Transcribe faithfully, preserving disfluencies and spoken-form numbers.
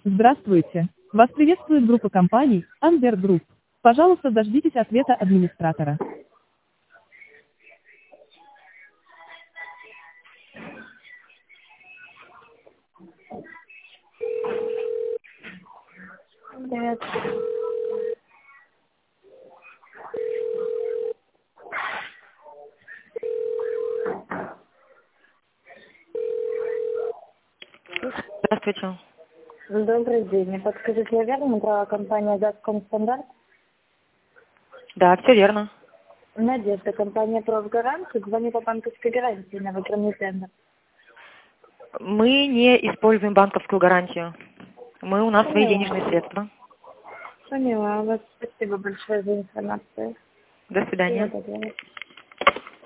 Здравствуйте. Вас приветствует группа компаний Amber Group. Пожалуйста, дождитесь ответа администратора. Привет. Здравствуйте. Добрый день. Не подскажите, я верно набрала компания «Газком Стандарт»? Да, все верно. Надежда, компания «Профгарант». Звоню по банковской гарантии на выигранный тендер. Мы не используем банковскую гарантию. Мы у нас свои Поняла. денежные средства. Поняла вас. Спасибо большое за информацию. До Всего свидания. доброго.